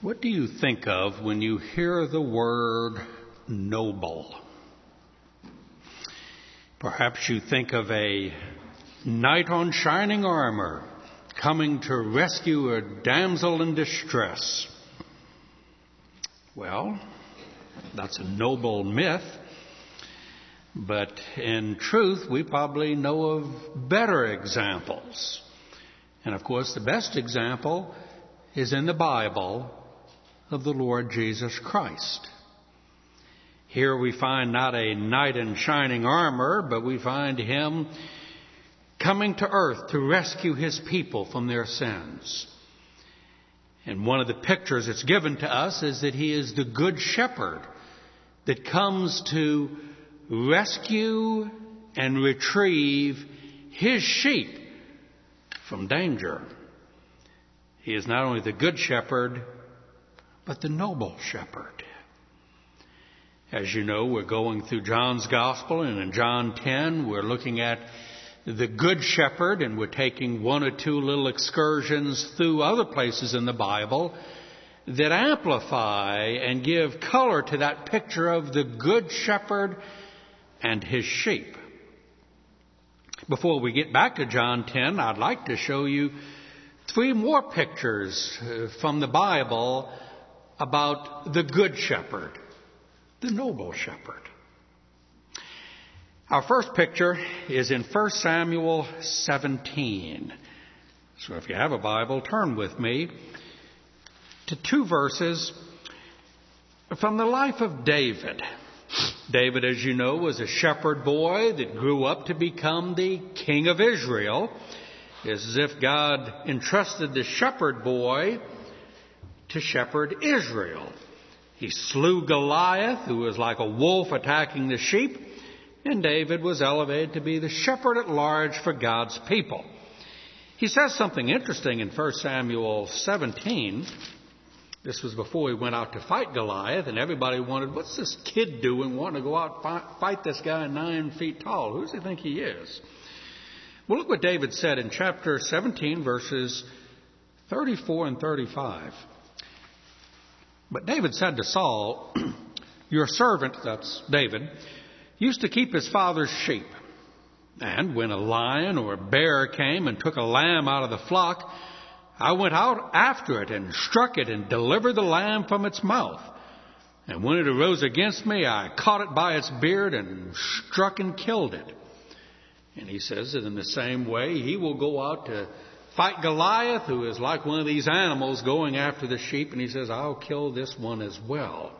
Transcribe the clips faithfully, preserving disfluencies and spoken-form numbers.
What do you think of when you hear the word noble? Perhaps you think of a knight on shining armor coming to rescue a damsel in distress. Well, that's a noble myth, but in truth, we probably know of better examples. And of course, the best example is in the Bible of the Lord Jesus Christ. Here we find not a knight in shining armor, but we find him coming to earth to rescue his people from their sins. And one of the pictures that's given to us is that he is the good shepherd that comes to rescue and retrieve his sheep from danger. He is not only the good shepherd, but the noble shepherd. As you know, we're going through John's Gospel, and in John ten, we're looking at the good shepherd, and we're taking one or two little excursions through other places in the Bible that amplify and give color to that picture of the good shepherd and his sheep. Before we get back to John ten, I'd like to show you three more pictures from the Bible about the good shepherd, the noble shepherd. Our first picture is in First Samuel seventeen. So if you have a Bible, turn with me to two verses from the life of David. David, as you know, was a shepherd boy that grew up to become the king of Israel. It's as if God entrusted the shepherd boy to shepherd Israel. He slew Goliath, who was like a wolf attacking the sheep, and David was elevated to be the shepherd at large for God's people. He says something interesting in First Samuel seventeen. This was before he went out to fight Goliath, and everybody wondered, what's this kid doing wanting to go out and fight this guy nine feet tall? Who does he think he is? Well, look what David said in chapter seventeen, verses thirty-four and thirty-five. But David said to Saul, your servant, that's David, used to keep his father's sheep. And when a lion or a bear came and took a lamb out of the flock, I went out after it and struck it and delivered the lamb from its mouth. And when it arose against me, I caught it by its beard and struck and killed it. And he says that in the same way, he will go out to fight Goliath, who is like one of these animals going after the sheep. And he says, I'll kill this one as well.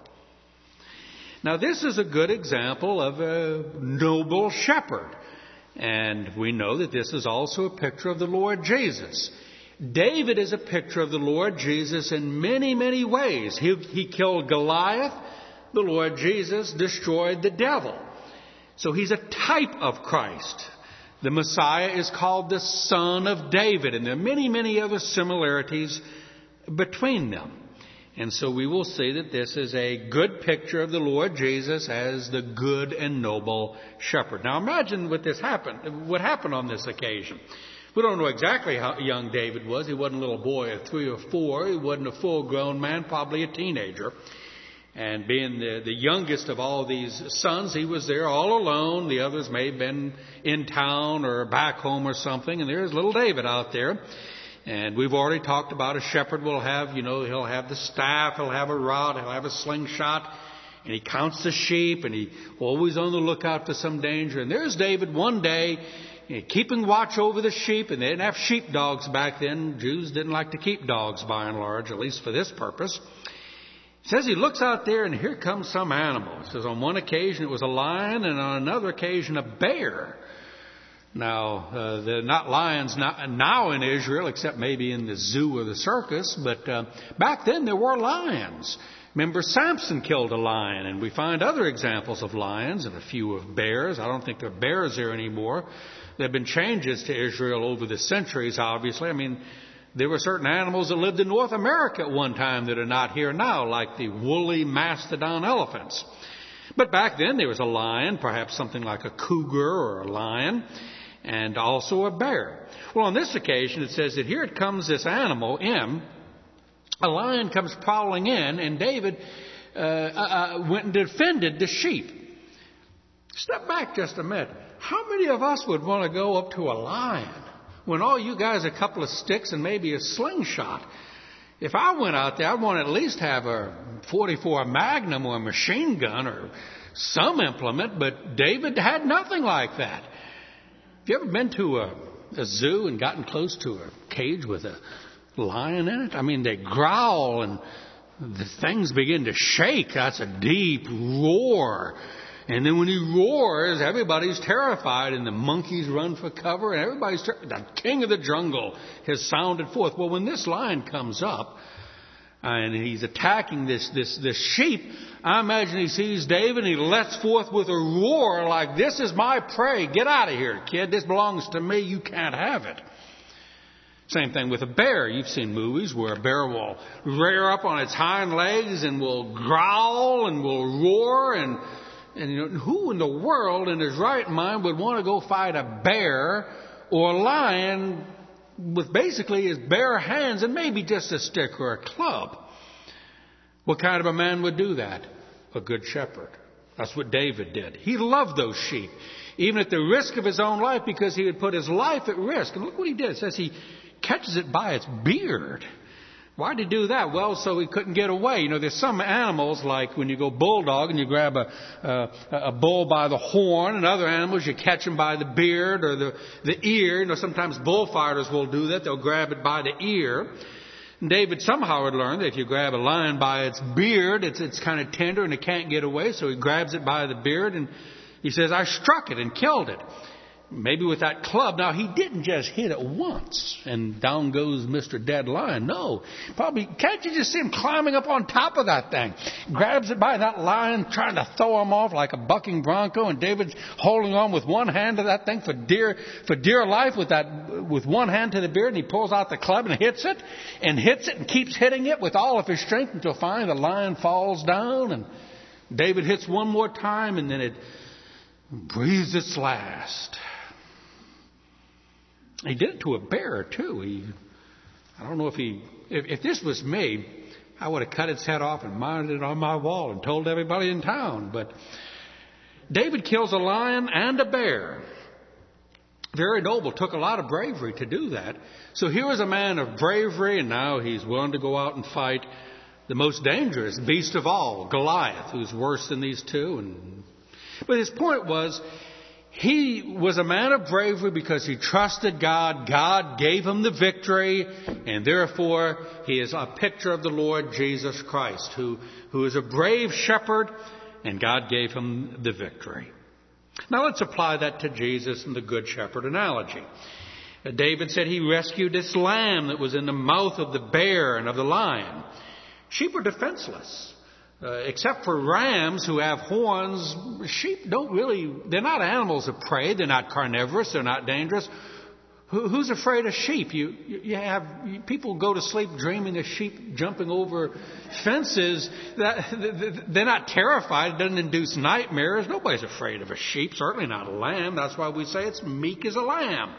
Now, this is a good example of a noble shepherd. And we know that this is also a picture of the Lord Jesus. David is a picture of the Lord Jesus in many, many ways. He, he killed Goliath. The Lord Jesus destroyed the devil. So he's a type of Christ. The Messiah is called the Son of David, and there are many, many other similarities between them. And so we will see that this is a good picture of the Lord Jesus as the good and noble shepherd. Now imagine what this happened, what happened on this occasion. We don't know exactly how young David was. He wasn't a little boy of three or four. He wasn't a full-grown man, probably a teenager. And being the, the youngest of all these sons, he was there all alone. The others may have been in town or back home or something. And there's little David out there. And we've already talked about a shepherd will have, you know, he'll have the staff, he'll have a rod, he'll have a slingshot. And he counts the sheep, and he's always on the lookout for some danger. And there's David one day, you know, keeping watch over the sheep. And they didn't have sheepdogs back then. Jews didn't like to keep dogs by and large, at least for this purpose. It says he looks out there, and here comes some animal. It says on one occasion it was a lion, and on another occasion a bear. Now, uh, they're not lions not, now in Israel, except maybe in the zoo or the circus, but uh, back then there were lions. Remember, Samson killed a lion, and we find other examples of lions and a few of bears. I don't think there are bears there anymore. There have been changes to Israel over the centuries, obviously. I mean, there were certain animals that lived in North America at one time that are not here now, like the woolly mastodon elephants. But back then there was a lion, perhaps something like a cougar or a lion, and also a bear. Well, on this occasion it says that here it comes this animal in, a lion comes prowling in, and David uh, uh, went and defended the sheep. Step back just a minute. How many of us would want to go up to a lion when all you guys are a couple of sticks and maybe a slingshot? If I went out there, I'd want to at least have a forty-four Magnum or a machine gun or some implement, but David had nothing like that. Have you ever been to a, a zoo and gotten close to a cage with a lion in it? I mean, they growl and the things begin to shake. That's a deep roar. And then when he roars, everybody's terrified, and the monkeys run for cover, and everybody's ter- the king of the jungle has sounded forth. Well, when this lion comes up and he's attacking this this this sheep, I imagine he sees David and he lets forth with a roar like, "This is my prey. Get out of here, kid. This belongs to me. You can't have it." Same thing with a bear. You've seen movies where a bear will rear up on its hind legs and will growl and will roar. And, and you know, who in the world in his right mind would want to go fight a bear or a lion with basically his bare hands and maybe just a stick or a club? What kind of a man would do that? A good shepherd. That's what David did. He loved those sheep, even at the risk of his own life, because he had put his life at risk. And look what he did. It says he catches it by its beard. Why did he do that? Well, so he couldn't get away. You know, there's some animals, like when you go bulldog and you grab a, a, a bull by the horn, and other animals you catch them by the beard or the, the ear. You know, sometimes bullfighters will do that. They'll grab it by the ear. And David somehow had learned that if you grab a lion by its beard, it's, it's kind of tender and it can't get away. So he grabs it by the beard and he says, "I struck it and killed it." Maybe with that club. Now, he didn't just hit it once and down goes Mister Dead Lion. No. Probably, can't you just see him climbing up on top of that thing? Grabs it by that lion, trying to throw him off like a bucking bronco, and David's holding on with one hand to that thing for dear, for dear life with that, with one hand to the beard, and he pulls out the club and hits it, and hits it and keeps hitting it with all of his strength until finally the lion falls down, and David hits one more time, and then it breathes its last. He did it to a bear, too. He, I don't know if he... If, if this was me, I would have cut its head off and mounted it on my wall and told everybody in town. But David kills a lion and a bear. Very noble. Took a lot of bravery to do that. So here was a man of bravery, and now he's willing to go out and fight the most dangerous beast of all, Goliath, who's worse than these two. And, but his point was, he was a man of bravery because he trusted God. God gave him the victory, and therefore he is a picture of the Lord Jesus Christ, who, who is a brave shepherd, and God gave him the victory. Now let's apply that to Jesus and the Good Shepherd analogy. David said he rescued this lamb that was in the mouth of the bear and of the lion. Sheep are defenseless. Uh, except for rams who have horns, sheep don't really, they're not animals of prey. They're not carnivorous. They're not dangerous. Who, who's afraid of sheep? You, you have, you, people go to sleep dreaming of sheep jumping over fences. That, they're not terrified. It doesn't induce nightmares. Nobody's afraid of a sheep, certainly not a lamb. That's why we say it's meek as a lamb.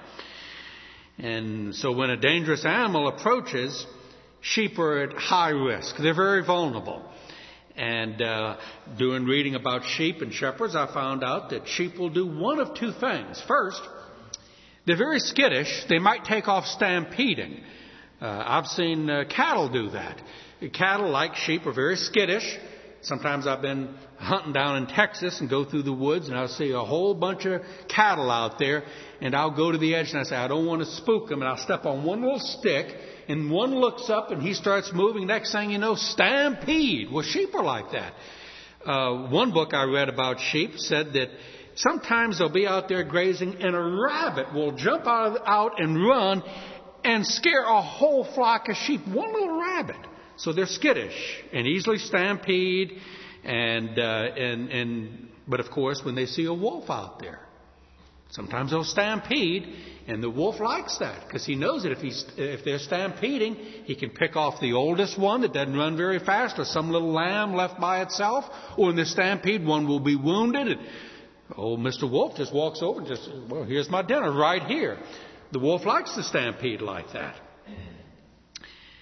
And so when a dangerous animal approaches, sheep are at high risk. They're very vulnerable. And uh, doing reading about sheep and shepherds, I found out that sheep will do one of two things. First, they're very skittish. They might take off stampeding. Uh, I've seen uh, cattle do that. Cattle, like sheep, are very skittish. Sometimes I've been hunting down in Texas and go through the woods, and I'll see a whole bunch of cattle out there, and I'll go to the edge and I say, I don't want to spook them, and I'll step on one little stick, and one looks up and he starts moving. Next thing you know, stampede. Well, sheep are like that. Uh, one book I read about sheep said that sometimes they'll be out there grazing and a rabbit will jump out, of, out and run and scare a whole flock of sheep. One little rabbit. So they're skittish and easily stampede. And, uh, and, and, but of course, when they see a wolf out there, sometimes they'll stampede, and the wolf likes that because he knows that if he's, if they're stampeding, he can pick off the oldest one that doesn't run very fast, or some little lamb left by itself, or in the stampede, one will be wounded. And old Mister Wolf just walks over and just, well, here's my dinner right here. The wolf likes to stampede like that.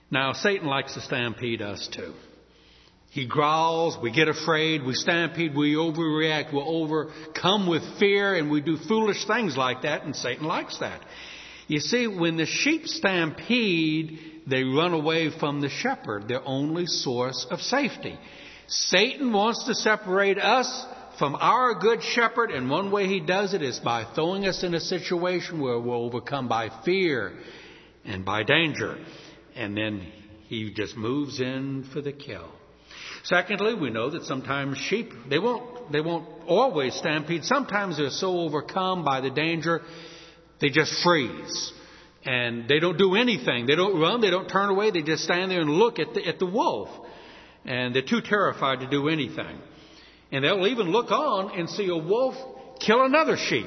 Now, Satan likes to stampede us too. He growls, we get afraid, we stampede, we overreact, we overcome with fear, and we do foolish things like that, and Satan likes that. You see, when the sheep stampede, they run away from the shepherd, their only source of safety. Satan wants to separate us from our good shepherd, and one way he does it is by throwing us in a situation where we're overcome by fear and by danger. And then he just moves in for the kill. Secondly, we know that sometimes sheep, they won't, they won't always stampede. Sometimes they're so overcome by the danger, they just freeze. And they don't do anything. They don't run, they don't turn away, they just stand there and look at the, at the wolf. And they're too terrified to do anything. And they'll even look on and see a wolf kill another sheep.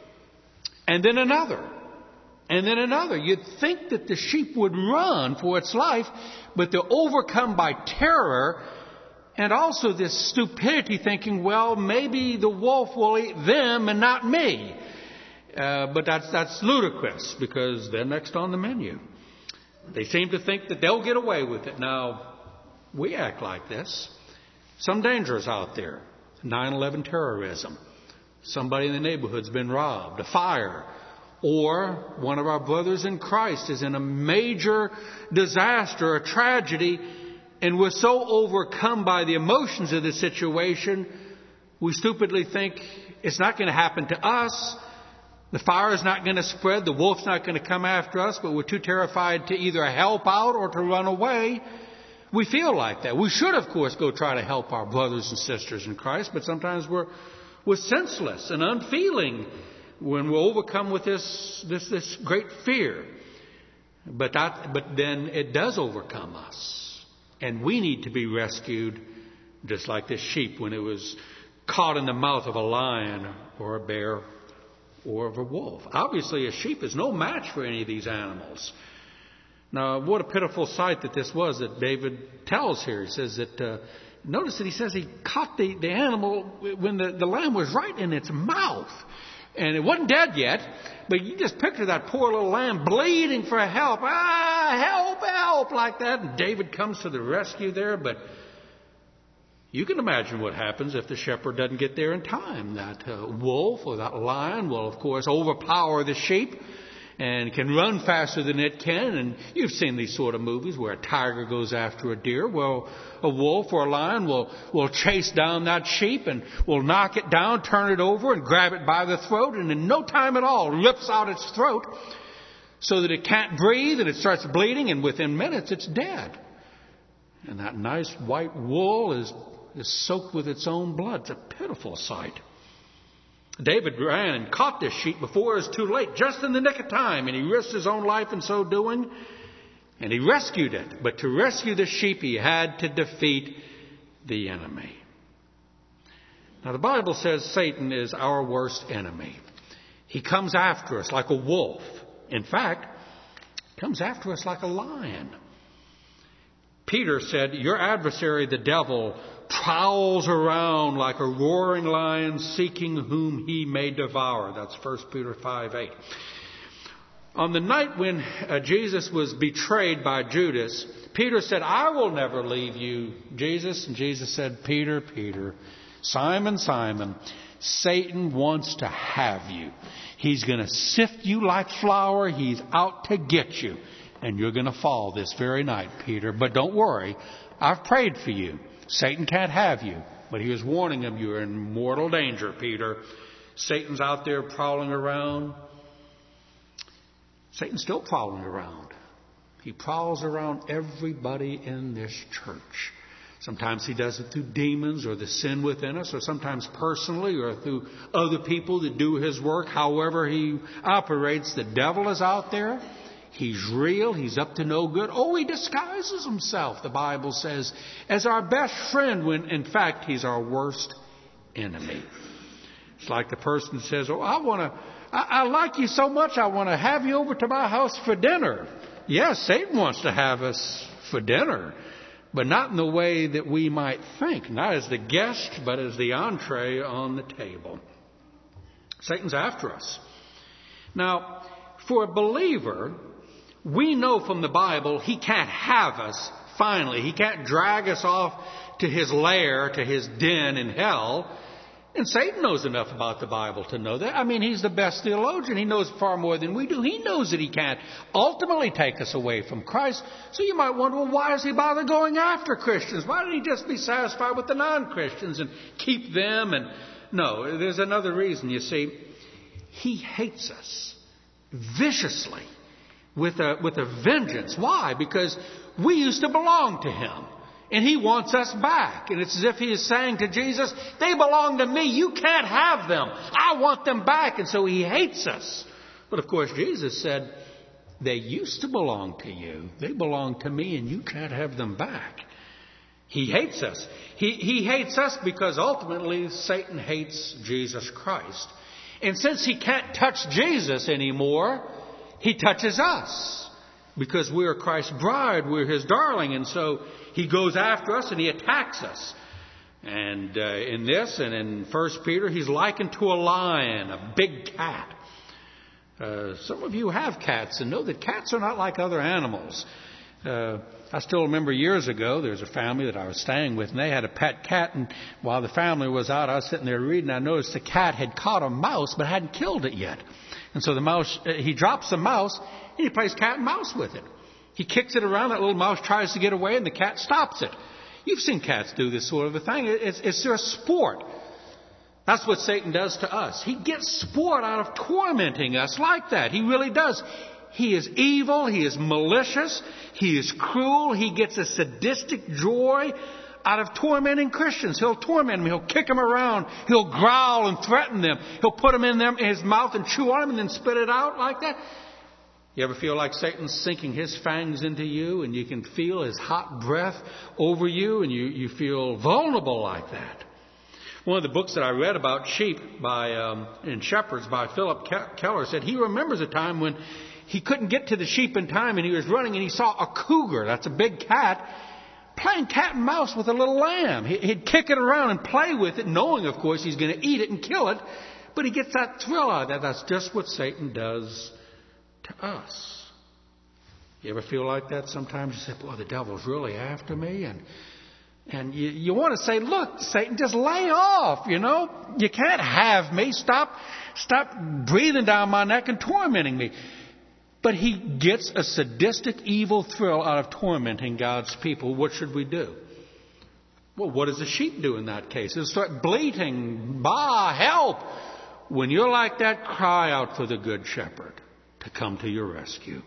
And then another. And then another. You'd think that the sheep would run for its life, but they're overcome by terror and also this stupidity, thinking, well, maybe the wolf will eat them and not me. Uh, but that's, that's ludicrous because they're next on the menu. They seem to think that they'll get away with it. Now, we act like this. Some dangers out there. nine eleven terrorism. Somebody in the neighborhood's been robbed. A fire. Or one of our brothers in Christ is in a major disaster, a tragedy, and we're so overcome by the emotions of the situation, we stupidly think it's not going to happen to us. The fire is not going to spread. The wolf's not going to come after us, but we're too terrified to either help out or to run away. We feel like that. We should, of course, go try to help our brothers and sisters in Christ, but sometimes we're, we're senseless and unfeeling when we're overcome with this, this, this great fear. But that, but then it does overcome us. And we need to be rescued just like this sheep when it was caught in the mouth of a lion or a bear or of a wolf. Obviously, a sheep is no match for any of these animals. Now, what a pitiful sight that this was that David tells here. He says that, uh, notice that he says he caught the, the animal when the, the lamb was right in its mouth. And it wasn't dead yet, but you just picture that poor little lamb bleeding for help. Ah, help, help, like that. And David comes to the rescue there, but you can imagine what happens if the shepherd doesn't get there in time. That uh, wolf or that lion will, of course, overpower the sheep and can run faster than it can. And you've seen these sort of movies where a tiger goes after a deer. Well, a wolf or a lion will, will chase down that sheep and will knock it down, turn it over, and grab it by the throat, and in no time at all rips out its throat so that it can't breathe and it starts bleeding, and within minutes it's dead. And that nice white wool is, is soaked with its own blood. It's a pitiful sight. David ran and caught this sheep before it was too late, just in the nick of time, and he risked his own life in so doing, and he rescued it. But to rescue the sheep, he had to defeat the enemy. Now, the Bible says Satan is our worst enemy. He comes after us like a wolf. In fact, he comes after us like a lion. Peter said, your adversary, the devil, prowls around like a roaring lion seeking whom he may devour. That's First Peter five eight. On the night when uh, Jesus was betrayed by Judas, Peter said, I will never leave you, Jesus. And Jesus said, Peter, Peter, Simon, Simon, Satan wants to have you. He's going to sift you like flour. He's out to get you. And you're going to fall this very night, Peter. But don't worry, I've prayed for you. Satan can't have you. But he was warning him, you're in mortal danger, Peter. Satan's out there prowling around. Satan's still prowling around. He prowls around everybody in this church. Sometimes he does it through demons or the sin within us, or sometimes personally or through other people that do his work. However he operates, the devil is out there. He's real. He's up to no good. Oh, he disguises himself, the Bible says, as our best friend when, in fact, he's our worst enemy. It's like the person says, oh, I want to, I, I like you so much, I want to have you over to my house for dinner. Yes, Satan wants to have us for dinner, but not in the way that we might think. Not as the guest, but as the entree on the table. Satan's after us. Now, for a believer, we know from the Bible He can't have us finally. He can't drag us off to His lair, to His den in hell. And Satan knows enough about the Bible to know that. I mean, he's the best theologian. He knows far more than we do. He knows that he can't ultimately take us away from Christ. So you might wonder, well, why does he bother going after Christians? Why don't he just be satisfied with the non-Christians and keep them? And no, there's another reason. You see, he hates us viciously with a, with a vengeance. Why? Because we used to belong to him. And he wants us back. And it's as if he is saying to Jesus, they belong to me. You can't have them. I want them back. And so he hates us. But of course, Jesus said, they used to belong to you. They belong to me, and you can't have them back. He hates us. He, he hates us because ultimately Satan hates Jesus Christ. And since he can't touch Jesus anymore, he touches us. Because we're Christ's bride, we're his darling, and so he goes after us and he attacks us. And uh, in this and in First Peter, he's likened to a lion, a big cat. Uh, some of you have cats and know that cats are not like other animals. Uh, I still remember years ago, there was a family that I was staying with, and they had a pet cat. And while the family was out, I was sitting there reading. I noticed the cat had caught a mouse, but hadn't killed it yet. And so the mouse, uh, he drops the mouse, and he plays cat and mouse with it. He kicks it around. That little mouse tries to get away, and the cat stops it. You've seen cats do this sort of a thing. It's, it's their sport. That's what Satan does to us. He gets sport out of tormenting us like that. He really does. He is evil. He is malicious. He is cruel. He gets a sadistic joy out of tormenting Christians. He'll torment them. He'll kick them around. He'll growl and threaten them. He'll put them in, them in his mouth and chew on them and then spit it out like that. You ever feel like Satan's sinking his fangs into you and you can feel his hot breath over you and you, you feel vulnerable like that? One of the books that I read about sheep by um, and shepherds by Philip Keller said he remembers a time when he couldn't get to the sheep in time and he was running and he saw a cougar, that's a big cat, playing cat and mouse with a little lamb. He'd kick it around and play with it, knowing, of course, he's going to eat it and kill it. But he gets that thrill out of that. That's just what Satan does to us. You ever feel like that? Sometimes you say, boy, the devil's really after me. And and you, you want to say, look, Satan, just lay off, you know. You can't have me. Stop, stop breathing down my neck and tormenting me. But he gets a sadistic, evil thrill out of tormenting God's people. What should we do? Well, what does a sheep do in that case? It'll start bleating, bah, help. When you're like that, cry out for the good shepherd to come to your rescue.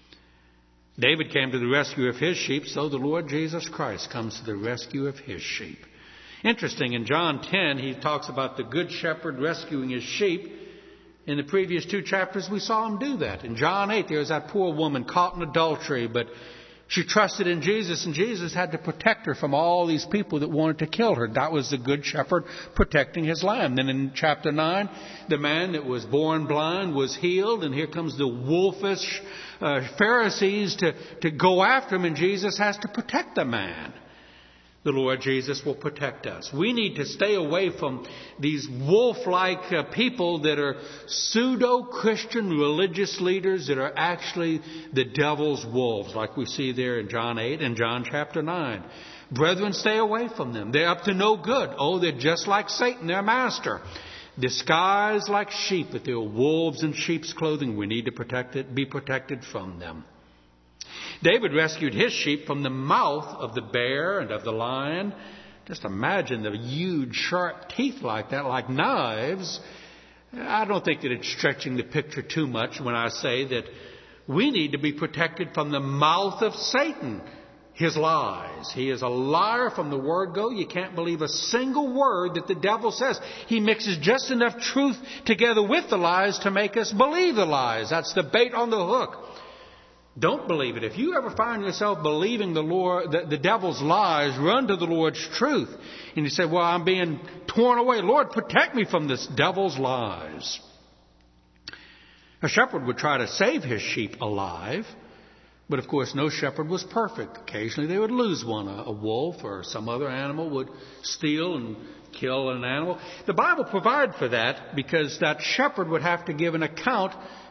David came to the rescue of his sheep, so the Lord Jesus Christ comes to the rescue of his sheep. Interesting, in John ten, he talks about the good shepherd rescuing his sheep. In the previous two chapters, we saw him do that. In John eight, there was that poor woman caught in adultery, but she trusted in Jesus, and Jesus had to protect her from all these people that wanted to kill her. That was the good shepherd protecting his lamb. Then in chapter nine, the man that was born blind was healed, and here comes the wolfish uh, Pharisees to, to go after him, and Jesus has to protect the man. The Lord Jesus will protect us. We need to stay away from these wolf-like uh, people that are pseudo-Christian religious leaders that are actually the devil's wolves, like we see there in John eight and John chapter nine. Brethren, stay away from them. They're up to no good. Oh, they're just like Satan, their master. Disguised like sheep, but they're wolves in sheep's clothing. We need to protect it, be protected from them. David rescued his sheep from the mouth of the bear and of the lion. Just imagine the huge, sharp teeth like that, like knives. I don't think that it's stretching the picture too much when I say that we need to be protected from the mouth of Satan, his lies. He is a liar from the word go. You can't believe a single word that the devil says. He mixes just enough truth together with the lies to make us believe the lies. That's the bait on the hook. Don't believe it. If you ever find yourself believing the Lord, the, the devil's lies, run to the Lord's truth. And you say, well, I'm being torn away. Lord, protect me from this devil's lies. A shepherd would try to save his sheep alive. But of course, no shepherd was perfect. Occasionally they would lose one. A, a wolf or some other animal would steal and kill an animal. The Bible provided for that because that shepherd would have to give an account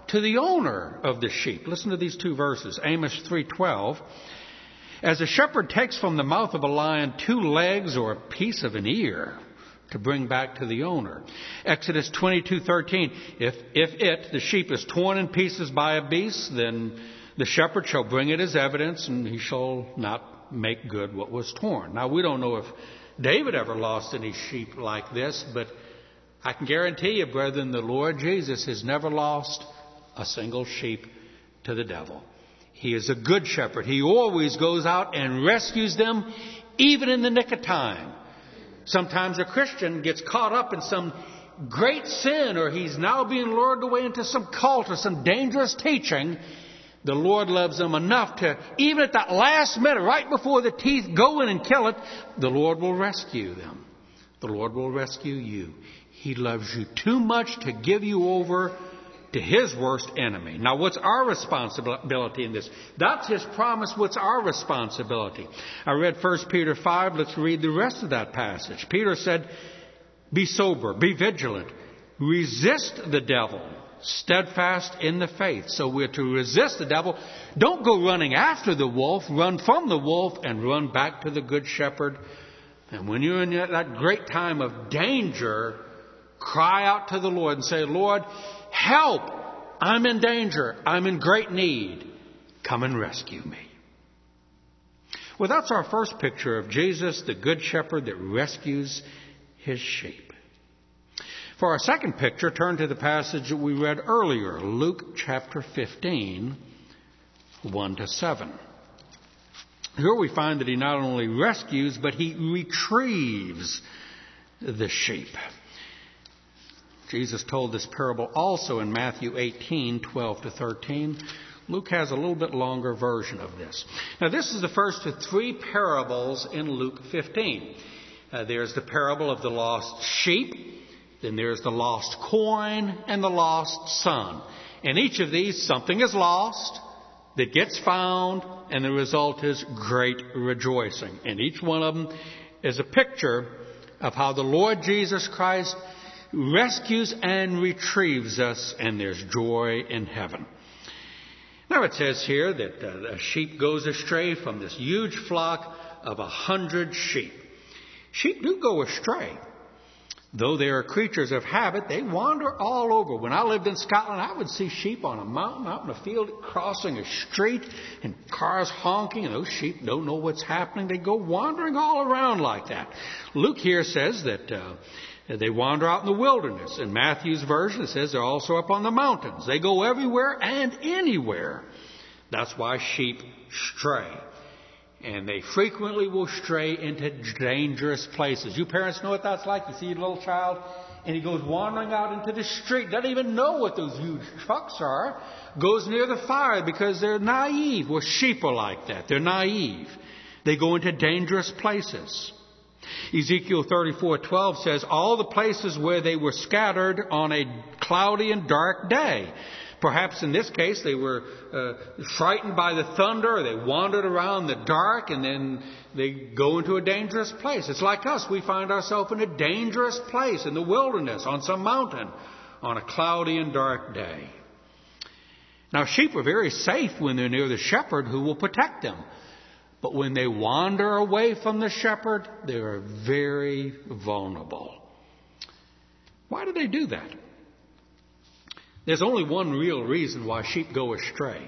to the owner of the sheep. Listen to these two verses. Amos three twelve. As a shepherd takes from the mouth of a lion two legs or a piece of an ear to bring back to the owner. Exodus twenty-two thirteen. If, if it, the sheep, is torn in pieces by a beast, then the shepherd shall bring it as evidence, and he shall not make good what was torn. Now, we don't know if David ever lost any sheep like this, but I can guarantee you, brethren, the Lord Jesus has never lost a single sheep to the devil. He is a good shepherd. He always goes out and rescues them, even in the nick of time. Sometimes a Christian gets caught up in some great sin, or he's now being lured away into some cult or some dangerous teaching. The Lord loves them enough to, even at that last minute, right before the teeth go in and kill it, the Lord will rescue them. The Lord will rescue you. He loves you too much to give you over to His worst enemy. Now, what's our responsibility in this? That's His promise. What's our responsibility? I read First Peter five. Let's read the rest of that passage. Peter said, be sober, be vigilant, resist the devil, steadfast in the faith. So we're to resist the devil. Don't go running after the wolf. Run from the wolf and run back to the good shepherd. And when you're in that great time of danger, cry out to the Lord and say, Lord, help! I'm in danger. I'm in great need. Come and rescue me. Well, that's our first picture of Jesus, the good shepherd that rescues His sheep. For our second picture, turn to the passage that we read earlier, Luke chapter fifteen, one to seven. Here we find that He not only rescues, but He retrieves the sheep. Jesus told this parable also in Matthew eighteen, twelve to thirteen. Luke has a little bit longer version of this. Now, this is the first of three parables in Luke fifteen. Uh, there's the parable of the lost sheep, then there's the lost coin, and the lost son. In each of these, something is lost that gets found, and the result is great rejoicing. And each one of them is a picture of how the Lord Jesus Christ rescues and retrieves us, and there's joy in heaven. Now it says here that uh, a sheep goes astray from this huge flock of a hundred sheep. Sheep do go astray. Though they are creatures of habit, they wander all over. When I lived in Scotland, I would see sheep on a mountain, out in a field, crossing a street, and cars honking, and those sheep don't know what's happening. They go wandering all around like that. Luke here says that uh, they wander out in the wilderness. In Matthew's version, it says they're also up on the mountains. They go everywhere and anywhere. That's why sheep stray. And they frequently will stray into dangerous places. You parents know what that's like. You see a little child and he goes wandering out into the street. Doesn't even know what those huge trucks are. Goes near the fire because they're naive. Well, sheep are like that. They're naive. They go into dangerous places. Ezekiel thirty-four twelve says, all the places where they were scattered on a cloudy and dark day. Perhaps in this case they were uh, frightened by the thunder, or they wandered around the dark, and then they go into a dangerous place. It's like us. We find ourselves in a dangerous place in the wilderness, on some mountain, on a cloudy and dark day. Now, sheep are very safe when they're near the shepherd who will protect them. But when they wander away from the shepherd, they are very vulnerable. Why do they do that? There's only one real reason why sheep go astray.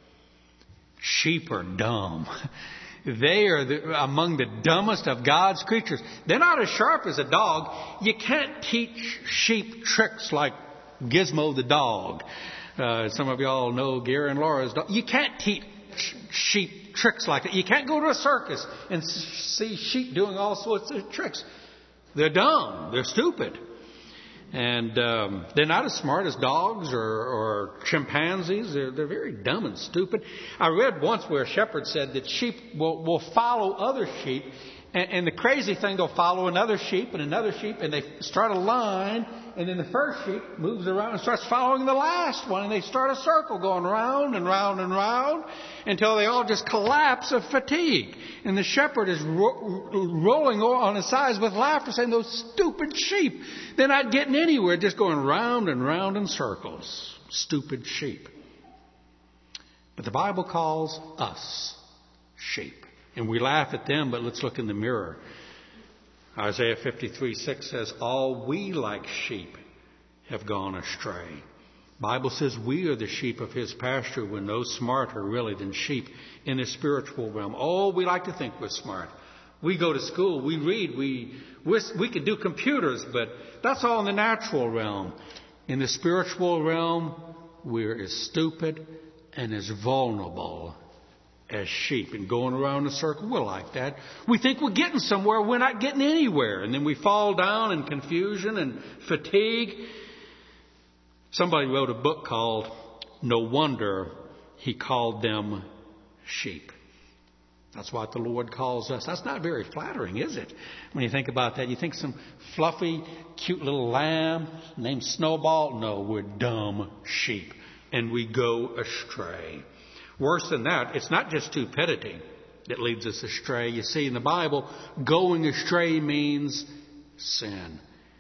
Sheep are dumb. They are the, among the dumbest of God's creatures. They're not as sharp as a dog. You can't teach sheep tricks like Gizmo the dog. Uh, some of y'all know Gary and Laura's dog. You can't teach sheep tricks like that. You can't go to a circus and see sheep doing all sorts of tricks. They're dumb. They're stupid. And um, they're not as smart as dogs or, or chimpanzees. They're, they're very dumb and stupid. I read once where a shepherd said that sheep will, will follow other sheep. And, and the crazy thing, they'll follow another sheep and another sheep, and they start a line. And then the first sheep moves around and starts following the last one. And they start a circle going round and round and round until they all just collapse of fatigue. And the shepherd is ro- rolling on his sides with laughter, saying, those stupid sheep, they're not getting anywhere, just going round and round in circles. stupid sheep. But the Bible calls us sheep. And we laugh at them, but let's look in the mirror. Isaiah fifty-three six says, all we like sheep have gone astray. The Bible says we are the sheep of his pasture. We're no smarter really than sheep in the spiritual realm. Oh, we like to think we're smart. We go to school, we read, we, we could do computers, but that's all in the natural realm. In the spiritual realm, we're as stupid and as vulnerable as sheep. And going around in a circle, we're like that. We think we're getting somewhere, we're not getting anywhere. And then we fall down in confusion and fatigue. Somebody wrote a book called No Wonder He Called Them Sheep. That's what the Lord calls us. That's not very flattering, is it? When you think about that, you think some fluffy, cute little lamb named Snowball? No, we're dumb sheep. And we go astray. Worse than that, it's not just stupidity that leads us astray. You see, in the Bible, going astray means sin.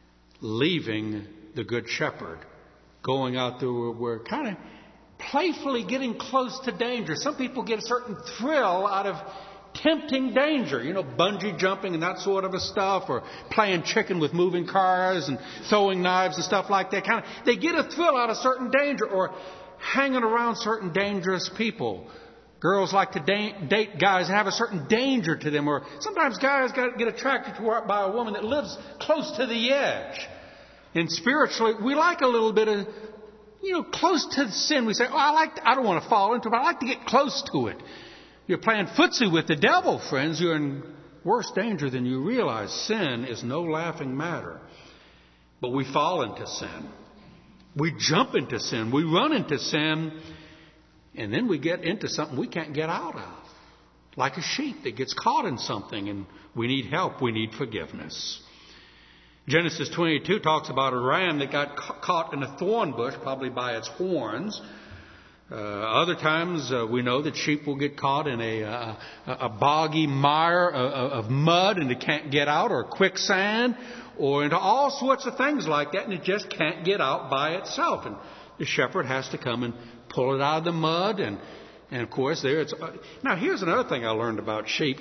Leaving the Good Shepherd. Going out there, we're kind of playfully getting close to danger. Some people get a certain thrill out of tempting danger. You know, bungee jumping and that sort of a stuff. Or playing chicken with moving cars and throwing knives and stuff like that. Kind of, they get a thrill out of certain danger. Or hanging around certain dangerous people. Girls like to da- date guys that have a certain danger to them. Or sometimes guys get attracted to her by a woman that lives close to the edge. And spiritually, we like a little bit of, you know, close to sin. We say, oh, I like, to, I don't want to fall into it, but I like to get close to it. You're playing footsie with the devil, friends. You're in worse danger than you realize. Sin is no laughing matter. But we fall into sin. We jump into sin. We run into sin. And then we get into something we can't get out of. Like a sheep that gets caught in something and we need help. We need forgiveness. Genesis twenty-two talks about a ram that got ca- caught in a thorn bush, probably by its horns. Uh, other times uh, we know that sheep will get caught in a, uh, a boggy mire of, of mud and it can't get out, or quicksand, or into all sorts of things like that, and it just can't get out by itself. And the shepherd has to come and pull it out of the mud. And, and of course, there it's. Uh, now, here's another thing I learned about sheep.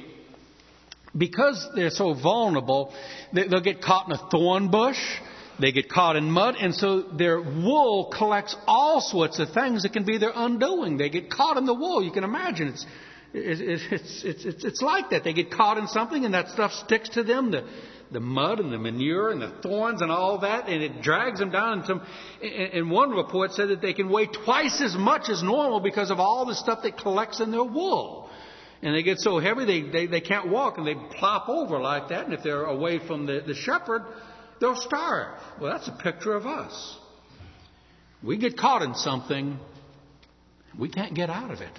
Because they're so vulnerable, they, they'll get caught in a thorn bush. They get caught in mud, and so their wool collects all sorts of things that can be their undoing. They get caught in the wool. You can imagine it's it's it's it's, it's, it's like that. They get caught in something, and that stuff sticks to them. The the mud and the manure and the thorns and all that, and it drags them down. And, some, and one report said that they can weigh twice as much as normal because of all the stuff that collects in their wool. And they get so heavy they, they, they can't walk, and they plop over like that. And if they're away from the, the shepherd, they'll starve. Well, that's a picture of us. We get caught in something, we can't get out of it.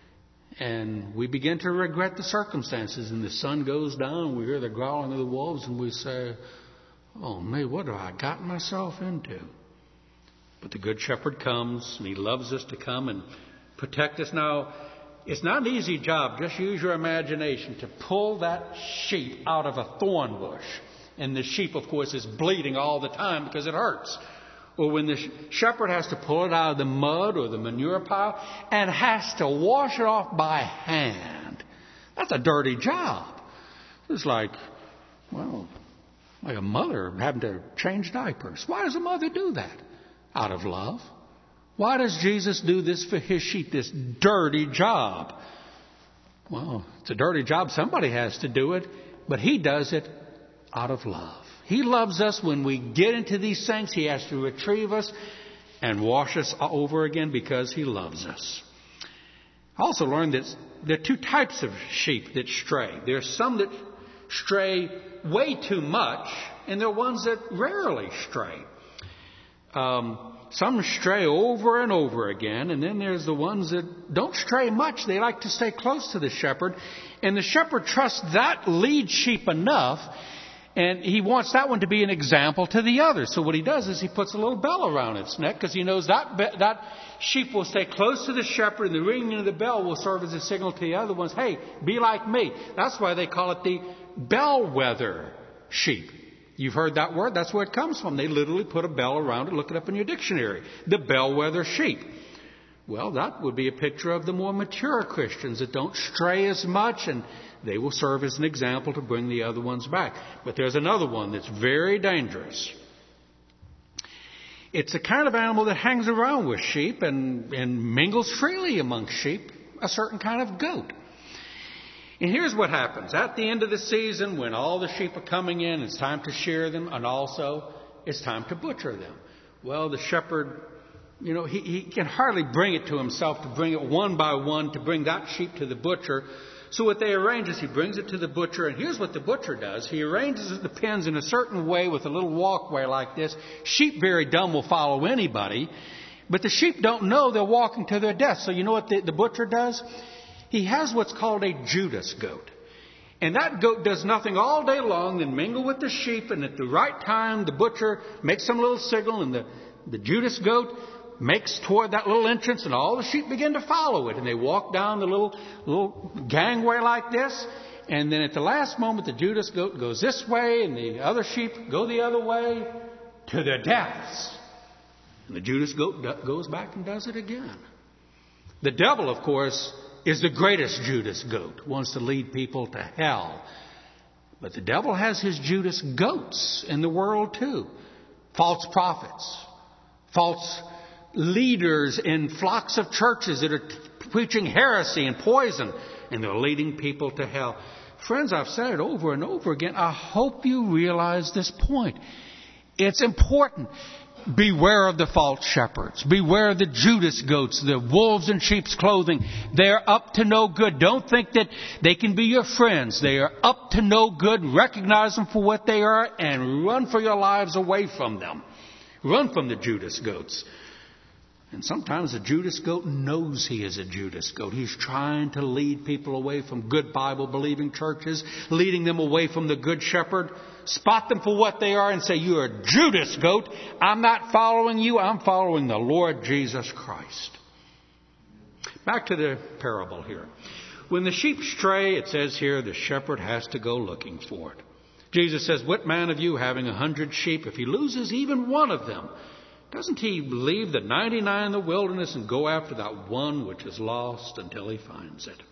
And we begin to regret the circumstances. And the sun goes down, we hear the growling of the wolves, and we say, oh, me, what have I gotten myself into? But the Good Shepherd comes, and he loves us to come and protect us. Now, it's not an easy job. Just use your imagination to pull that sheep out of a thorn bush. And the sheep, of course, is bleeding all the time because it hurts. Or when the shepherd has to pull it out of the mud or the manure pile and has to wash it off by hand. That's a dirty job. It's like, well, like a mother having to change diapers. Why does a mother do that? Out of love. Why does Jesus do this for his sheep, this dirty job? Well, it's a dirty job. Somebody has to do it, but he does it out of love. He loves us. When we get into these things, he has to retrieve us and wash us over again because he loves us. I also learned that there are two types of sheep that stray. There are some that stray way too much, and there are ones that rarely stray. Um... Some stray over and over again, and then there's the ones that don't stray much. They like to stay close to the shepherd, and the shepherd trusts that lead sheep enough, and he wants that one to be an example to the others. So what he does is he puts a little bell around its neck, because he knows that be- that sheep will stay close to the shepherd, and the ringing of the bell will serve as a signal to the other ones, hey, be like me. That's why they call it the bellwether sheep. You've heard that word. That's where it comes from. They literally put a bell around it. Look it up in your dictionary. The bellwether sheep. Well, that would be a picture of the more mature Christians that don't stray as much, and they will serve as an example to bring the other ones back. But there's another one that's very dangerous. It's a kind of animal that hangs around with sheep and, and mingles freely among sheep, a certain kind of goat. And here's what happens. At the end of the season, when all the sheep are coming in, it's time to shear them, and also it's time to butcher them. Well, the shepherd, you know, he, he can hardly bring it to himself to bring it one by one, to bring that sheep to the butcher. So what they arrange is he brings it to the butcher, and here's what the butcher does. He arranges the pens in a certain way with a little walkway like this. Sheep very dumb will follow anybody, but the sheep don't know they're walking to their death. So you know what the, the butcher does? He has what's called a Judas goat. And that goat does nothing all day long than mingle with the sheep, and at the right time the butcher makes some little signal, and the, the Judas goat makes toward that little entrance, and all the sheep begin to follow it. And they walk down the little, little gangway like this. And then at the last moment, the Judas goat goes this way, and the other sheep go the other way to their deaths. And the Judas goat goes back and does it again. The devil, of course, is the greatest Judas goat, wants to lead people to hell. But the devil has his Judas goats in the world too. False prophets, false leaders in flocks of churches that are t- preaching heresy and poison, and they're leading people to hell. Friends, I've said it over and over again. I hope you realize this point. It's important. Beware of the false shepherds. Beware of the Judas goats, the wolves in sheep's clothing. They're up to no good. Don't think that they can be your friends. They are up to no good. Recognize them for what they are and run for your lives away from them. Run from the Judas goats. And sometimes a Judas goat knows he is a Judas goat. He's trying to lead people away from good Bible-believing churches, leading them away from the good shepherd. Spot them for what they are and say, you're a Judas goat. I'm not following you. I'm following the Lord Jesus Christ. Back to the parable here. When the sheep stray, it says here, the shepherd has to go looking for it. Jesus says, what man of you having a hundred sheep, if he loses even one of them, doesn't he leave the ninety-nine in the wilderness and go after that one which is lost until he finds it?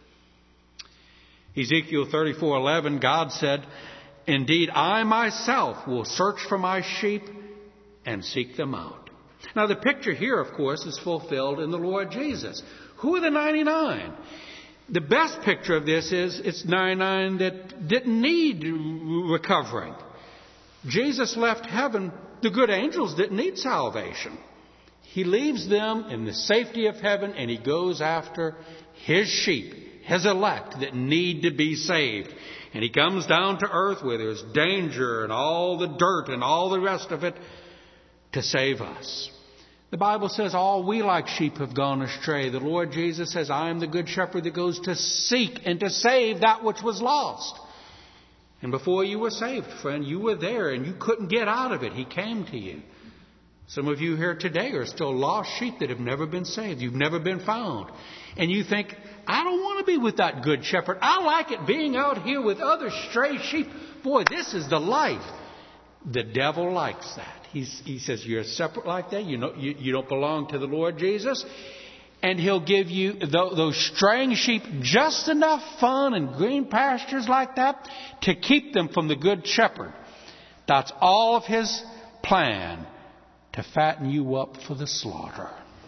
Ezekiel thirty-four eleven, God said, indeed, I myself will search for my sheep and seek them out. Now, the picture here, of course, is fulfilled in the Lord Jesus. Who are the ninety-nine? The best picture of this is it's ninety-nine that didn't need recovering. Jesus left heaven. The good angels didn't need salvation. He leaves them in the safety of heaven, and he goes after his sheep, his elect that need to be saved. And he comes down to earth where there's danger and all the dirt and all the rest of it to save us. The Bible says all we like sheep have gone astray. The Lord Jesus says, I am the good shepherd that goes to seek and to save that which was lost. And before you were saved, friend, you were there and you couldn't get out of it. He came to you. Some of you here today are still lost sheep that have never been saved. You've never been found. And you think, I don't want to be with that good shepherd. I like it being out here with other stray sheep. Boy, this is the life. The devil likes that. He's, he says, you're separate like that. You know, you, you don't belong to the Lord Jesus. And he'll give you those straying sheep just enough fun and green pastures like that to keep them from the good shepherd. That's all of his plan, to fatten you up for the slaughter.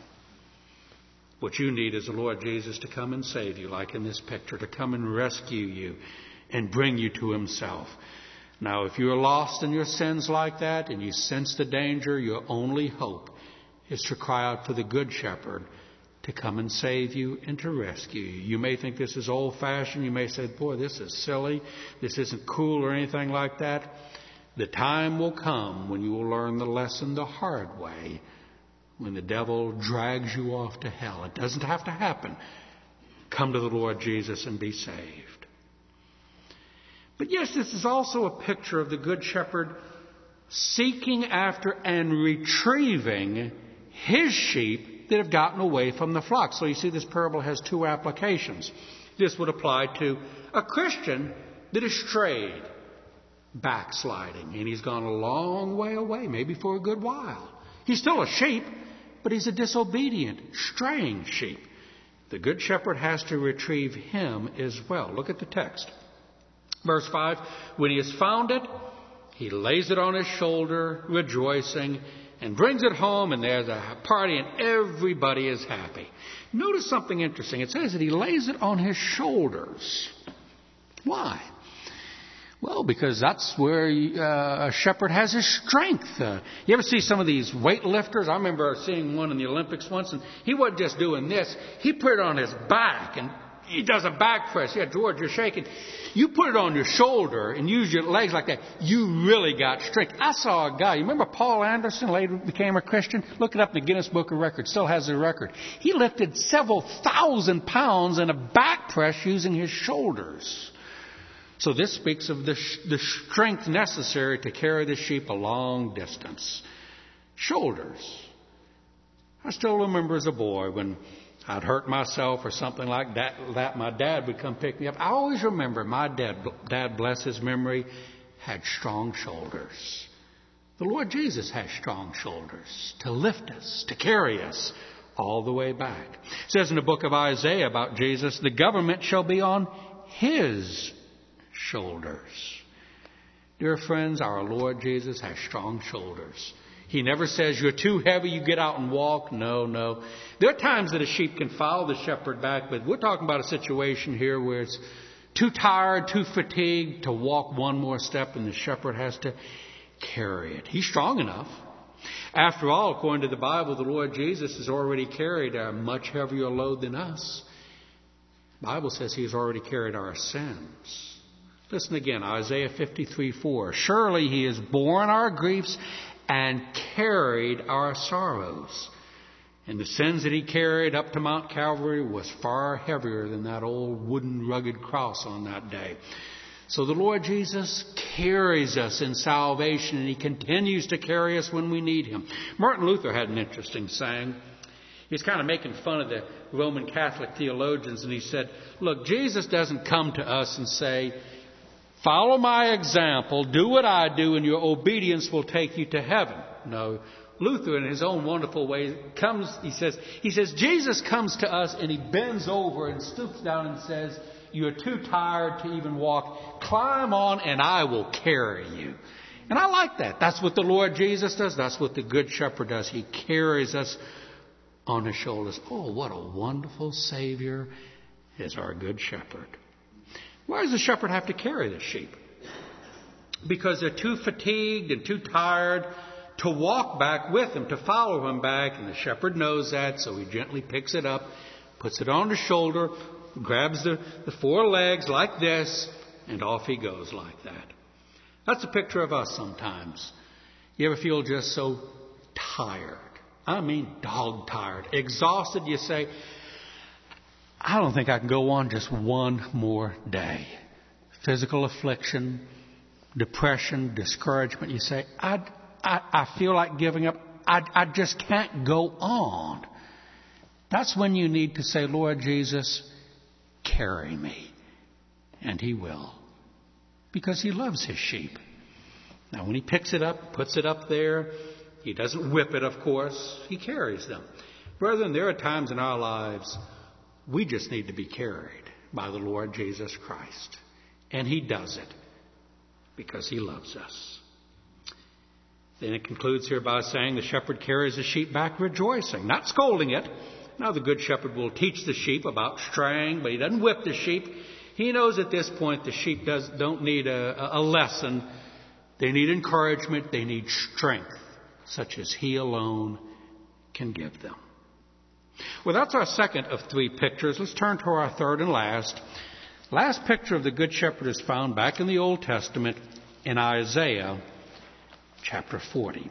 What you need is the Lord Jesus to come and save you, like in this picture, to come and rescue you and bring you to himself. Now, if you're lost in your sins like that and you sense the danger, your only hope is to cry out for the good shepherd to come and save you and to rescue you. You may think this is old-fashioned. You may say, boy, this is silly. This isn't cool or anything like that. The time will come when you will learn the lesson the hard way, when the devil drags you off to hell. It doesn't have to happen. Come to the Lord Jesus and be saved. But yes, this is also a picture of the Good Shepherd seeking after and retrieving his sheep that have gotten away from the flock. So you see, this parable has two applications. This would apply to a Christian that is strayed. backsliding, and he's gone a long way away, maybe for a good while. He's still a sheep, but he's a disobedient, straying sheep. The good shepherd has to retrieve him as well. Look at the text. Verse five, when he has found it, he lays it on his shoulder, rejoicing, and brings it home, and there's a party, and everybody is happy. Notice something interesting. It says that he lays it on his shoulders. Why? Well, because that's where uh, a shepherd has his strength. Uh, you ever see some of these weightlifters? I remember seeing one in the Olympics once, and he wasn't just doing this. He put it on his back, and he does a back press. Yeah, George, you're shaking. You put it on your shoulder and use your legs like that. You really got strength. I saw a guy. You remember Paul Anderson later became a Christian? Look it up in the Guinness Book of Records. Still has the record. He lifted several thousand pounds in a back press using his shoulders. So this speaks of the, sh- the strength necessary to carry the sheep a long distance. Shoulders. I still remember as a boy when I'd hurt myself or something like that, that my dad would come pick me up. I always remember my dad, dad, bless his memory, had strong shoulders. The Lord Jesus has strong shoulders to lift us, to carry us all the way back. It says in the book of Isaiah about Jesus, the government shall be on his shoulders. Dear friends, our Lord Jesus has strong shoulders. He never says, you're too heavy, you get out and walk. No, no. There are times that a sheep can follow the shepherd back, but we're talking about a situation here where it's too tired, too fatigued to walk one more step, and the shepherd has to carry it. He's strong enough. After all, according to the Bible, the Lord Jesus has already carried a much heavier load than us. The Bible says he's already carried our sins. Listen again, Isaiah fifty-three four. Surely he has borne our griefs and carried our sorrows. And the sins that he carried up to Mount Calvary was far heavier than that old wooden rugged cross on that day. So the Lord Jesus carries us in salvation, and he continues to carry us when we need him. Martin Luther had an interesting saying. He's kind of making fun of the Roman Catholic theologians, and he said, look, Jesus doesn't come to us and say, follow my example, do what I do, and your obedience will take you to heaven. No, Luther, in his own wonderful way, comes, he says, he says, Jesus comes to us and he bends over and stoops down and says, you're too tired to even walk. Climb on and I will carry you. And I like that. That's what the Lord Jesus does. That's what the Good Shepherd does. He carries us on his shoulders. Oh, what a wonderful Savior is our Good Shepherd. Why does the shepherd have to carry the sheep? Because they're too fatigued and too tired to walk back with him, to follow him back. And the shepherd knows that, so he gently picks it up, puts it on his shoulder, grabs the, the four legs like this, and off he goes like that. That's a picture of us sometimes. You ever feel just so tired? I mean dog tired, exhausted. You say, I don't think I can go on just one more day. Physical affliction, depression, discouragement. You say, I, I, I feel like giving up. I, I just can't go on. That's when you need to say, Lord Jesus, carry me. And he will. Because he loves his sheep. Now, when he picks it up, puts it up there, he doesn't whip it, of course. He carries them. Brethren, there are times in our lives we just need to be carried by the Lord Jesus Christ. And he does it because he loves us. Then it concludes here by saying the shepherd carries the sheep back rejoicing, not scolding it. Now the good shepherd will teach the sheep about straying, but he doesn't whip the sheep. He knows at this point the sheep does, don't need a, a lesson. They need encouragement. They need strength, such as he alone can give them. Well, that's our second of three pictures. Let's turn to our third and last. Last picture of the Good Shepherd is found back in the Old Testament in Isaiah chapter forty.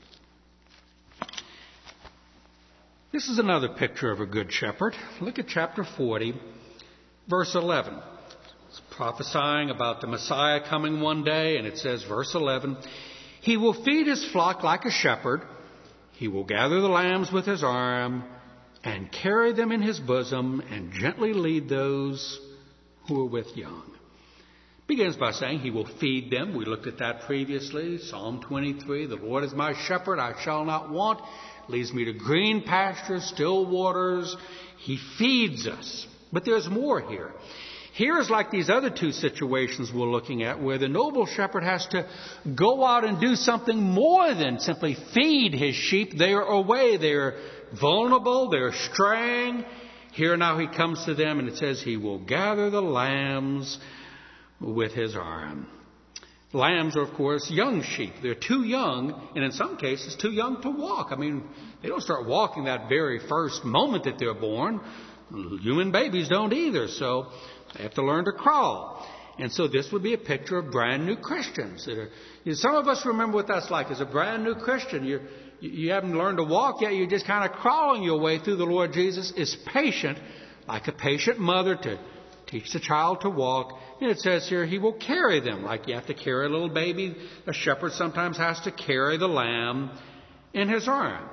This is another picture of a Good Shepherd. Look at chapter forty, verse eleven. It's prophesying about the Messiah coming one day, and it says, verse eleven, he will feed his flock like a shepherd. He will gather the lambs with his arm and carry them in his bosom and gently lead those who are with young. Begins by saying he will feed them. We looked at that previously. Psalm twenty-three, the Lord is my shepherd, I shall not want. Leads me to green pastures, still waters. He feeds us. But there's more here. Here is like these other two situations we're looking at where the noble shepherd has to go out and do something more than simply feed his sheep. They are away. They're vulnerable. They're straying. Here now he comes to them and it says he will gather the lambs with his arm. Lambs are, of course, young sheep. They're too young, and in some cases, too young to walk. I mean, they don't start walking that very first moment that they're born. Human babies don't either, so they have to learn to crawl. And so this would be a picture of brand new Christians. That are, you know, some of us remember what that's like as a brand new Christian. You're, you haven't learned to walk yet. You're just kind of crawling your way through. The Lord Jesus is patient, like a patient mother, to teach the child to walk. And it says here, he will carry them. Like you have to carry a little baby. A shepherd sometimes has to carry the lamb in his arm.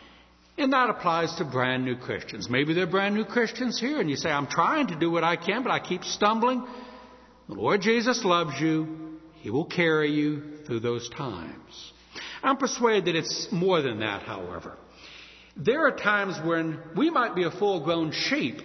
And that applies to brand new Christians. Maybe they're brand new Christians here, and you say, I'm trying to do what I can, but I keep stumbling. The Lord Jesus loves you. He will carry you through those times. I'm persuaded that it's more than that, however. There are times when we might be a full-grown sheep,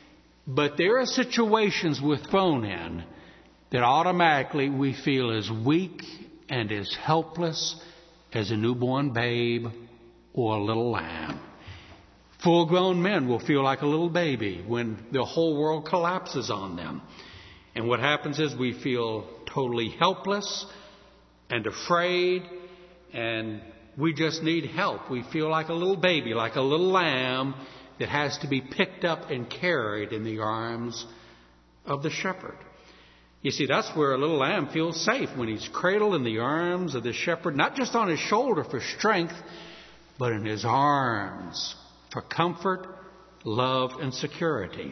but there are situations we're thrown in that automatically we feel as weak and as helpless as a newborn babe or a little lamb. Full-grown men will feel like a little baby when the whole world collapses on them. And what happens is we feel totally helpless and afraid, and we just need help. We feel like a little baby, like a little lamb that has to be picked up and carried in the arms of the shepherd. You see, that's where a little lamb feels safe, when he's cradled in the arms of the shepherd, not just on his shoulder for strength, but in his arms for comfort, love, and security.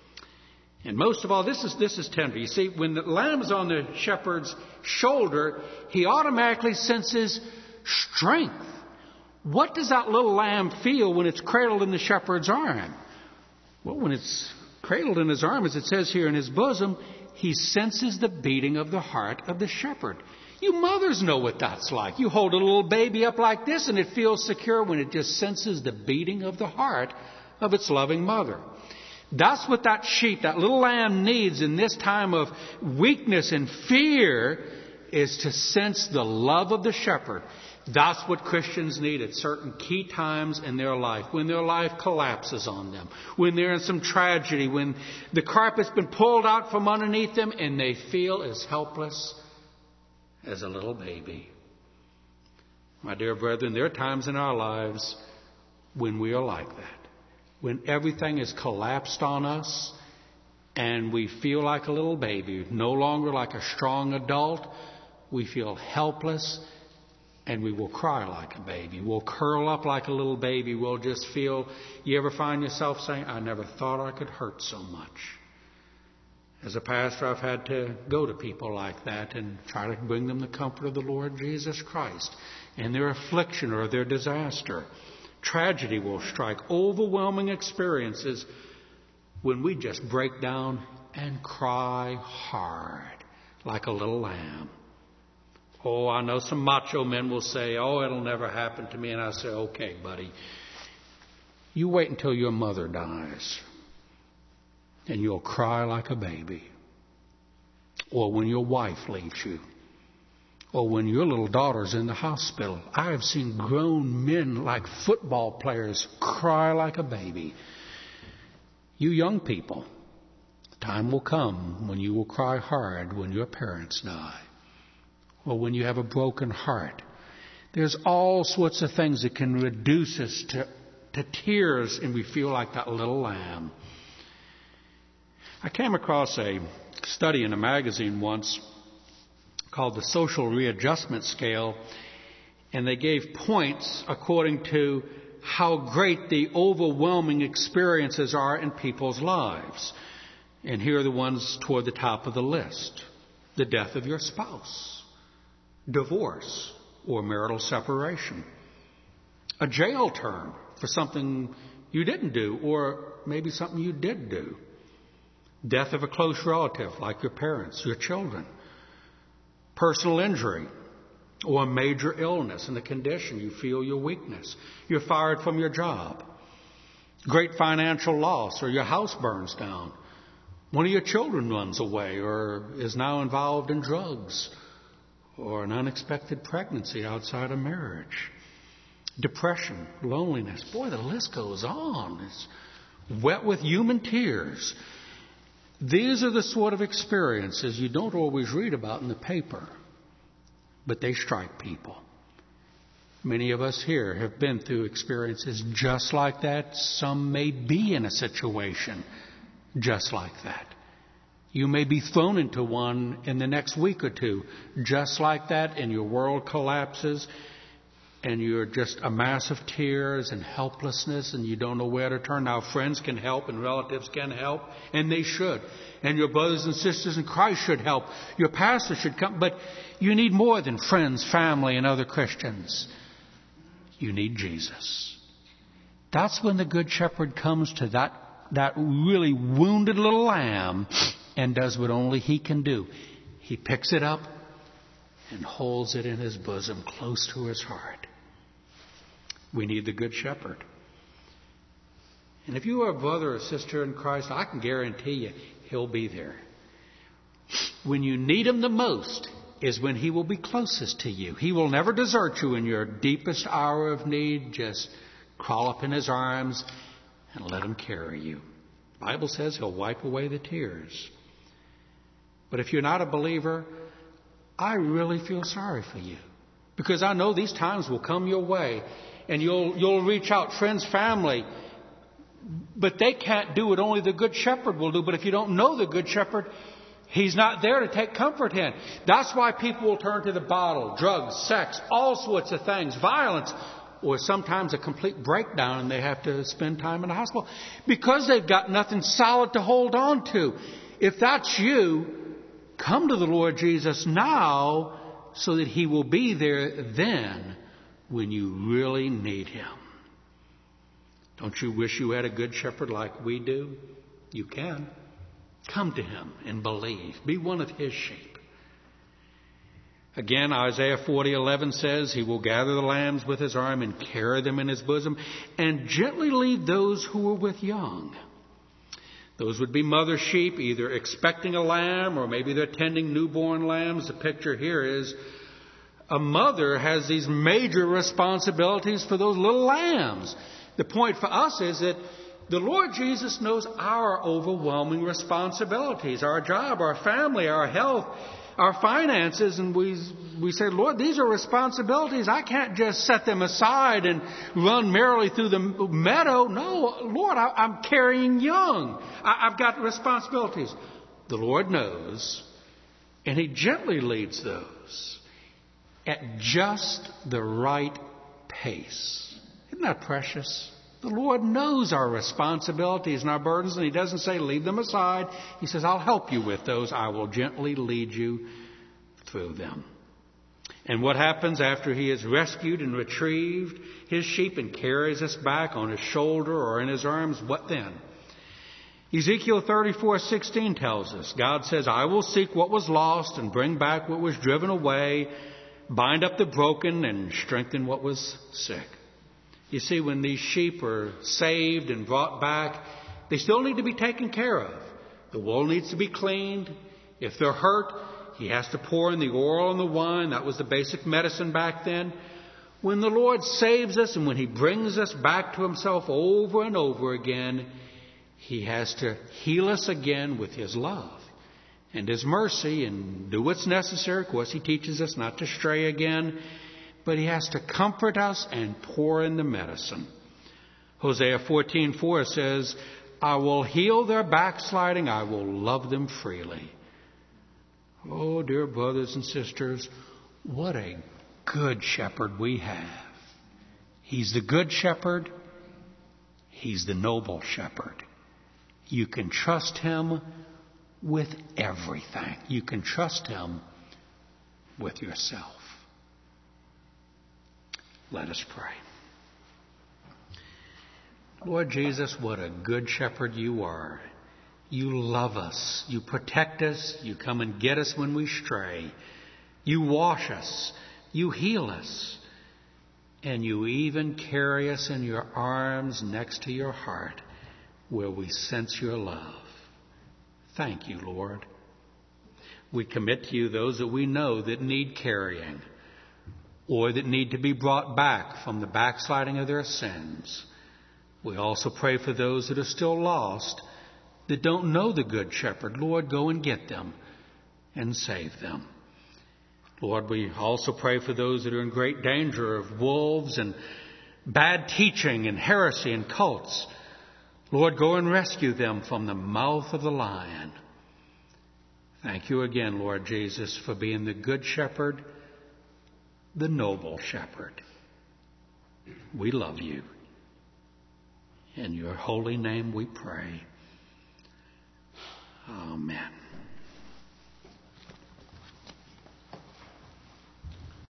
And most of all, this is this is tender. You see, when the lamb is on the shepherd's shoulder, he automatically senses strength. What does that little lamb feel when it's cradled in the shepherd's arm? Well, when it's cradled in his arm, as it says here, in his bosom, he senses the beating of the heart of the shepherd. You mothers know what that's like. You hold a little baby up like this and it feels secure when it just senses the beating of the heart of its loving mother. That's what that sheep, that little lamb, needs in this time of weakness and fear, is to sense the love of the shepherd. That's what Christians need at certain key times in their life, when their life collapses on them, when they're in some tragedy, when the carpet's been pulled out from underneath them and they feel as helpless as a little baby. My dear brethren, there are times in our lives when we are like that, when everything is collapsed on us and we feel like a little baby, no longer like a strong adult. We feel helpless. And we will cry like a baby. We'll curl up like a little baby. We'll just feel, you ever find yourself saying, I never thought I could hurt so much. As a pastor, I've had to go to people like that and try to bring them the comfort of the Lord Jesus Christ in their affliction or their disaster. Tragedy will strike, overwhelming experiences when we just break down and cry hard like a little lamb. Oh, I know some macho men will say, oh, it'll never happen to me. And I say, okay, buddy, you wait until your mother dies and you'll cry like a baby. Or when your wife leaves you. Or when your little daughter's in the hospital. I have seen grown men like football players cry like a baby. You young people, the time will come when you will cry hard when your parents die. Or when you have a broken heart. There's all sorts of things that can reduce us to, to tears, and we feel like that little lamb. I came across a study in a magazine once called the Social Readjustment Scale, and they gave points according to how great the overwhelming experiences are in people's lives. And here are the ones toward the top of the list. The death of your spouse. Divorce or marital separation. A jail term for something you didn't do or maybe something you did do. Death of a close relative like your parents, your children. personal injury, or a major illness in the condition. You feel your weakness. You're fired from your job. Great financial loss, or your house burns down. One of your children runs away or is now involved in drugs, or an unexpected pregnancy outside of marriage. Depression, loneliness. Boy, the list goes on. It's wet with human tears. These are the sort of experiences you don't always read about in the paper, but they strike people. Many of us here have been through experiences just like that. Some may be in a situation just like that. You may be thrown into one in the next week or two just like that, and your world collapses, and you're just a mass of tears and helplessness, and you don't know where to turn. Now, friends can help and relatives can help, and they should. And your brothers and sisters in Christ should help. Your pastor should come. But you need more than friends, family, and other Christians. You need Jesus. That's when the Good Shepherd comes to that, that really wounded little lamb and does what only He can do. He picks it up and holds it in His bosom, close to His heart. We need the Good Shepherd. And if you are a brother or sister in Christ, I can guarantee you He'll be there. When you need Him the most is when He will be closest to you. He will never desert you in your deepest hour of need. Just crawl up in His arms and let Him carry you. The Bible says He'll wipe away the tears. But if you're not a believer, I really feel sorry for you, because I know these times will come your way, and you'll you'll reach out, friends, family, but they can't do what only the Good Shepherd will do. But if you don't know the Good Shepherd, He's not there to take comfort in. That's why people will turn to the bottle, drugs, sex, all sorts of things, violence, or sometimes a complete breakdown, and they have to spend time in the hospital because they've got nothing solid to hold on to. If that's you, come to the Lord Jesus now so that He will be there then when you really need Him. Don't you wish you had a Good Shepherd like we do? You can. Come to Him and believe. Be one of His sheep. Again, Isaiah forty eleven says, He will gather the lambs with His arm and carry them in His bosom and gently lead those who are with young. Those would be mother sheep, either expecting a lamb or maybe they're tending newborn lambs. The picture here is a mother has these major responsibilities for those little lambs. The point for us is that the Lord Jesus knows our overwhelming responsibilities, our job, our family, our health, our finances, and we we say, Lord, these are responsibilities. I can't just set them aside and run merrily through the meadow. No, Lord, I, I'm carrying young. I, I've got responsibilities. The Lord knows, and He gently leads those at just the right pace. Isn't that precious? The Lord knows our responsibilities and our burdens, and He doesn't say, leave them aside. He says, I'll help you with those. I will gently lead you through them. And what happens after He has rescued and retrieved His sheep and carries us back on His shoulder or in His arms? What then? Ezekiel thirty-four sixteen tells us, God says, I will seek what was lost and bring back what was driven away, bind up the broken and strengthen what was sick. You see, when these sheep are saved and brought back, they still need to be taken care of. The wool needs to be cleaned. If they're hurt, He has to pour in the oil and the wine. That was the basic medicine back then. When the Lord saves us and when He brings us back to Himself over and over again, He has to heal us again with His love and His mercy and do what's necessary. Of course, He teaches us not to stray again. But He has to comfort us and pour in the medicine. Hosea fourteen four says, I will heal their backsliding. I will love them freely. Oh, dear brothers and sisters, what a good shepherd we have. He's the good shepherd. He's the noble shepherd. You can trust Him with everything. You can trust Him with yourself. Let us pray. Lord Jesus, what a good shepherd You are. You love us. You protect us. You come and get us when we stray. You wash us. You heal us. And you even carry us in your arms next to your heart, where we sense your love. Thank you, Lord. We commit to you those that we know that need carrying, or that need to be brought back from the backsliding of their sins. We also pray for those that are still lost, that don't know the Good Shepherd. Lord, go and get them and save them. Lord, we also pray for those that are in great danger of wolves and bad teaching and heresy and cults. Lord, go and rescue them from the mouth of the lion. Thank you again, Lord Jesus, for being the Good Shepherd, the noble shepherd. We love you. In your holy name we pray. Amen.